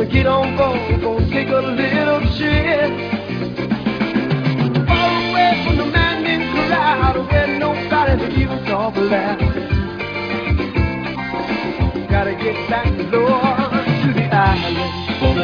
Get on board, gonna take a little trip far away from the maddening crowd where nobody but you talk loud. Gotta get back, Lord, to the island.